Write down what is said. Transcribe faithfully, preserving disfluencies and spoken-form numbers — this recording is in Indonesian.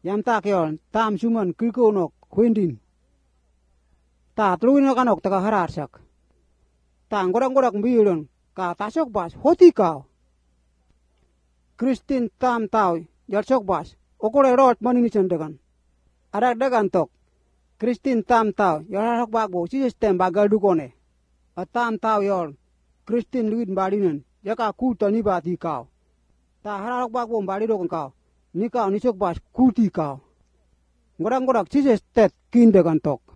Yam ta kyon tam suman krikonok kwendin. Ta tluin kanok taka hararsak. Ta ngorak-ngorak bilon ka tasok bas hoti kau. Kristin tam tau yal sok bas okore rot manini cendekan. Ada dagan tok. Kristin tam tau yal harok bagbo si sistem bagal dukone. A tam tau yal Kristin luit balinen yaka kuta ni bati kau. Ta harok bagbo bali dokon kau. Ni kau ni sok bas kuti kau. Ngorak-ngorak si sistem kindekan tok.